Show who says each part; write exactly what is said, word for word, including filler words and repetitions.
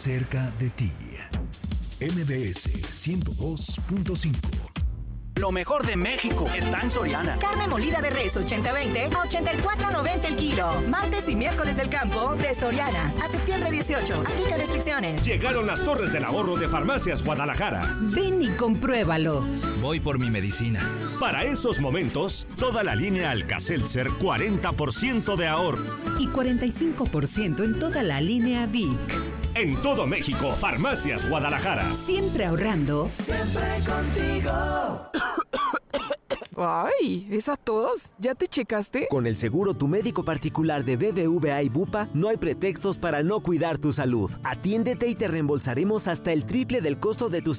Speaker 1: cerca de ti. M B S ciento dos punto cinco.
Speaker 2: Lo mejor de México está en Soriana.
Speaker 3: Carne molida de res ochenta veinte a ochenta y cuatro noventa el kilo. Martes y miércoles del campo de Soriana. A septiembre dieciocho. Aplica restricciones.
Speaker 4: Llegaron las torres del ahorro de Farmacias Guadalajara.
Speaker 5: Ven y compruébalo.
Speaker 6: Voy por mi medicina.
Speaker 4: Para esos momentos, toda la línea Alka-Seltzer cuarenta por ciento de ahorro.
Speaker 5: Y cuarenta y cinco por ciento en toda la línea Vic.
Speaker 4: En todo México, Farmacias Guadalajara.
Speaker 5: Siempre ahorrando.
Speaker 7: Siempre contigo.
Speaker 8: Ay, ¿es a todos? ¿Ya te checaste?
Speaker 9: Con el seguro Tu Médico Particular de B B V A y Bupa, no hay pretextos para no cuidar tu salud. Atiéndete y te reembolsaremos hasta el triple del costo de tus